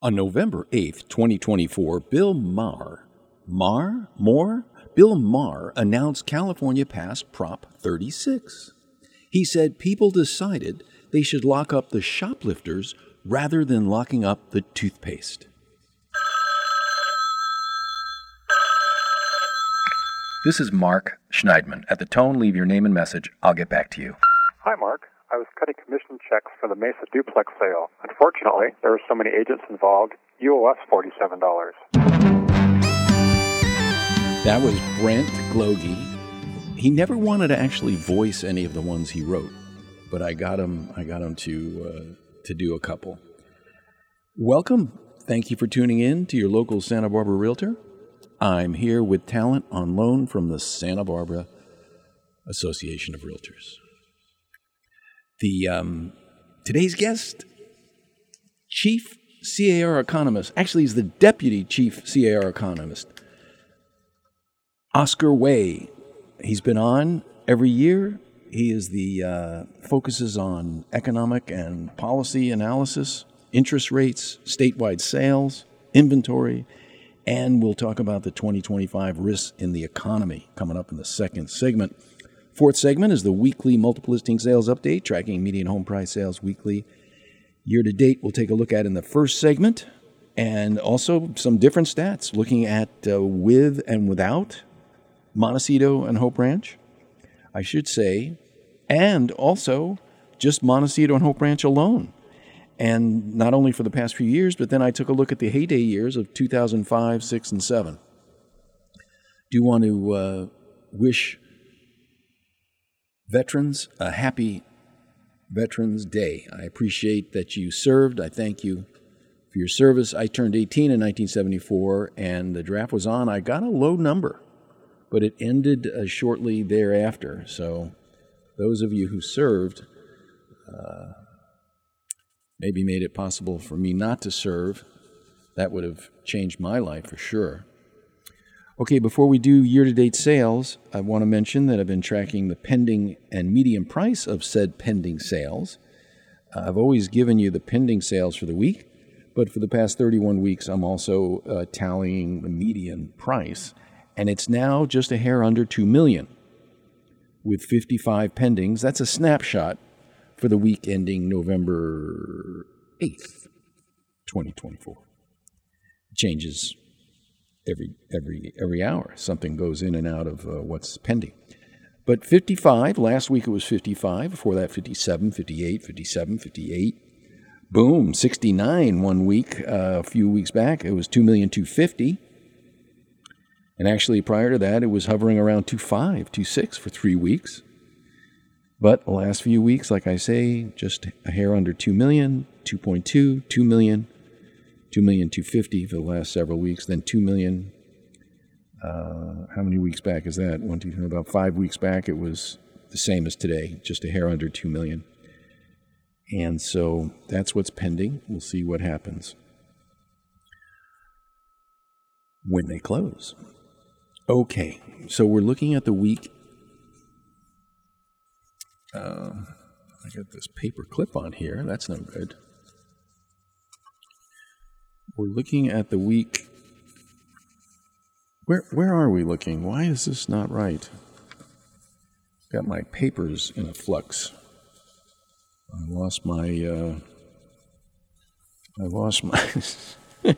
On November 8th, 2024, Bill Maher announced California passed Prop 36. He said people decided they should lock up the shoplifters rather than locking up the toothpaste. This is Mark Schneidman. At the tone, leave your name and message. I'll get back to you. Hi, Mark. I was cutting commission checks for the Mesa duplex sale. Unfortunately, there were so many agents involved. You owe us $47. That was Brent Glogie. He never wanted to actually voice any of the ones he wrote, but I got him to do a couple. Welcome. Thank you for tuning in to your local Santa Barbara Realtor. I'm here with talent on loan from the Santa Barbara Association of Realtors. Today's guest, Chief CAR Economist. Actually, he's the Deputy Chief CAR Economist, Oscar Way. He's been on every year. He is the focuses on economic and policy analysis, interest rates, statewide sales, inventory, and we'll talk about the 2025 risks in the economy coming up in the second segment. Fourth segment is the weekly multiple listing sales update, tracking median home price sales weekly. Year to date, we'll take a look at in the first segment, and also some different stats, looking at with and without Montecito and Hope Ranch, I should say, and also just Montecito and Hope Ranch alone. And not only for the past few years, but then I took a look at the heyday years of 2005, 6, and 7. Do want to wish veterans a happy Veterans Day. I appreciate that you served. I thank you for your service. I turned 18 in 1974, and the draft was on. I got a low number, but it ended shortly thereafter. So those of you who served maybe made it possible for me not to serve. That would have changed my life for sure. Okay, before we do year-to-date sales, I want to mention that I've been tracking the pending and median price of said pending sales. I've always given you the pending sales for the week, but for the past 31 weeks, I'm also tallying the median price, and it's now just a hair under $2 million with 55 pendings. That's a snapshot for the week ending November 8th, 2024. It changes every hour. Something goes in and out of what's pending. But 55, last week it was 55, before that 57, 58, 57, 58. Boom, 69 one week, a few weeks back, it was 2,250,000. And actually prior to that, it was hovering around 2.5, 2.6 for 3 weeks. But the last few weeks, like I say, just a hair under 2 million, 2.2, 2 million, 2,250,000 for the last several weeks, then 2 million. How many weeks back is that? About 5 weeks back, it was the same as today, just a hair under 2 million. And so that's what's pending. We'll see what happens when they close. Okay, so we're looking at the week. I got this paper clip on here. That's no good. We're looking at the week. Where are we looking? Why is this not right? Got my papers in a flux. I lost my. What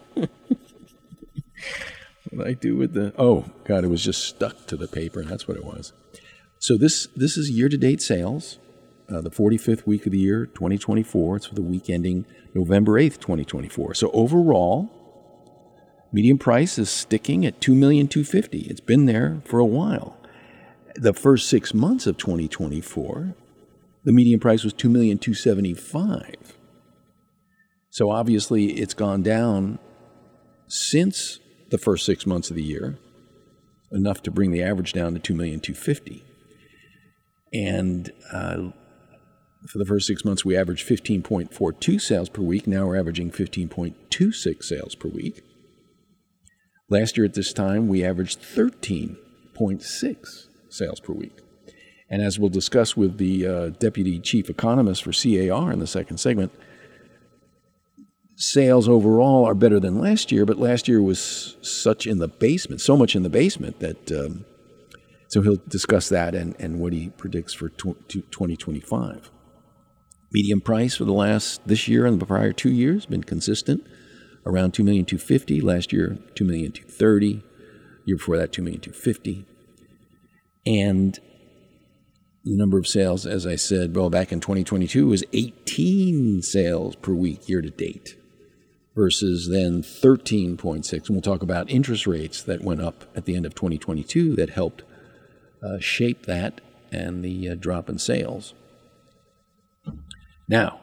did I do with the? Oh God! It was just stuck to the paper. That's what it was. So this is year-to-date sales, the 45th week of the year, 2024. It's for the week ending November 8th, 2024. So overall, median price is sticking at $2,250,000. It's been there for a while. The first 6 months of 2024, the median price was $2,275,000. So obviously, it's gone down since the first 6 months of the year, enough to bring the average down to $2,250,000. And for the first 6 months, we averaged 15.42 sales per week. Now we're averaging 15.26 sales per week. Last year at this time, we averaged 13.6 sales per week. And as we'll discuss with the Deputy Chief Economist for CAR in the second segment, sales overall are better than last year, but last year was so much in the basement that, so he'll discuss that and what he predicts for 2025. Median price for this year and the prior 2 years been consistent, around $2,250,000. Last year, $2,230,000. Year before that, $2,250,000. And the number of sales, as I said, back in 2022 was 18 sales per week year to date versus then 13.6. And we'll talk about interest rates that went up at the end of 2022 that helped shape that and the drop in sales. Now,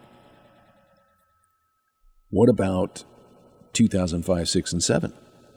what about 2005, 6, and 7?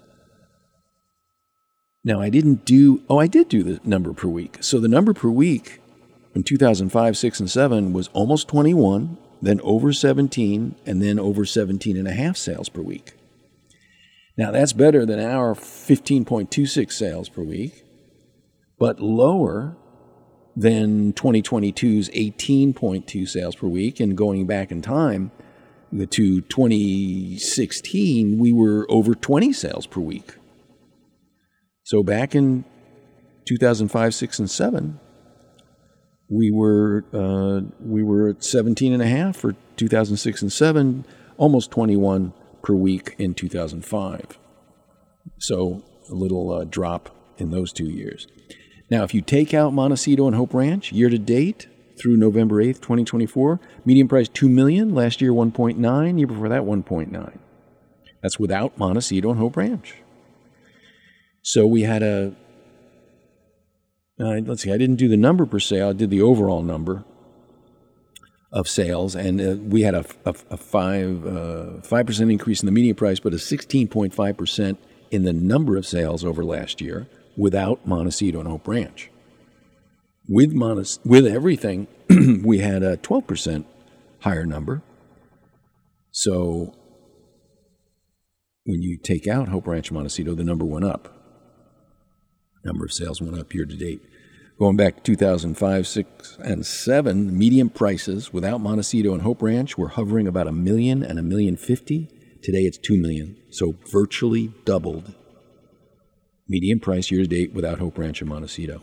Now, I did do the number per week. So the number per week in 2005, 6, and 7 was almost 21, then over 17, and then over 17 and a half sales per week. Now, that's better than our 15.26 sales per week, but lower than 2022's 18.2 sales per week. And going back in time to 2016, we were over 20 sales per week. So back in 2005, 6, and 7, we were at 17 and a half for 2006 and 7, almost 21 per week in 2005. So a little drop in those 2 years. Now, if you take out Montecito and Hope Ranch, year to date through November 8th, 2024, median price $2 million, last year 1.9, year before that 1.9. That's without Montecito and Hope Ranch. So we had let's see, I didn't do the number per sale, I did the overall number of sales, and we had a 5% increase in the median price, but a 16.5% in the number of sales over last year without Montecito and Hope Ranch. With everything, we had a 12% higher number. So when you take out Hope Ranch and Montecito, the number went up. Number of sales went up year to date. Going back to 2005, 6, and 7, median prices without Montecito and Hope Ranch were hovering about $1 million and $1,050,000. Today it's $2 million, so virtually doubled median price year to date without Hope Ranch and Montecito.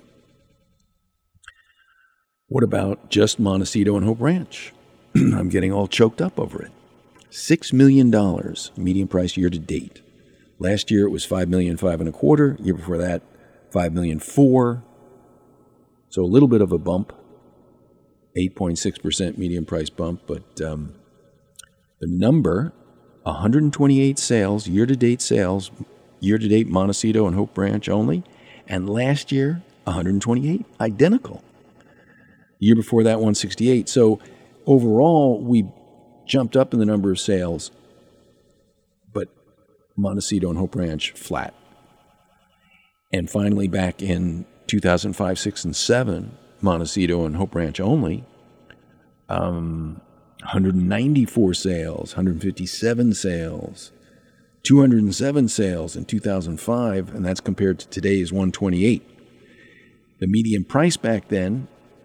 What about just Montecito and Hope Ranch? I'm getting all choked up over it. $6 million median price year to date. Last year it was $5,525,000. Year before that, $5,004,000. So a little bit of a bump, 8.6% median price bump, but the number, 128 sales, year-to-date Montecito and Hope Ranch only, and last year, 128, identical. The year before that, 168. So overall, we jumped up in the number of sales, but Montecito and Hope Ranch flat. And finally, back in 2005, 6, and 7, Montecito and Hope Ranch only, 194 sales, 157 sales, 207 sales in 2005, and that's compared to today's 128. The median price back then,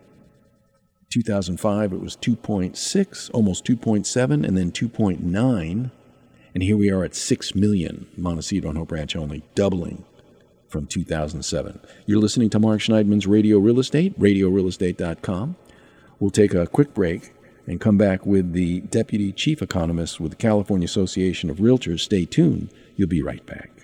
2005, it was 2.6, almost 2.7, and then 2.9, and here we are at 6 million, Montecito and Hope Ranch only, doubling from 2007. You're listening to Mark Schneidman's Radio Real Estate, radiorealestate.com. We'll take a quick break and come back with the Deputy Chief Economist with the California Association of Realtors. Stay tuned. You'll be right back.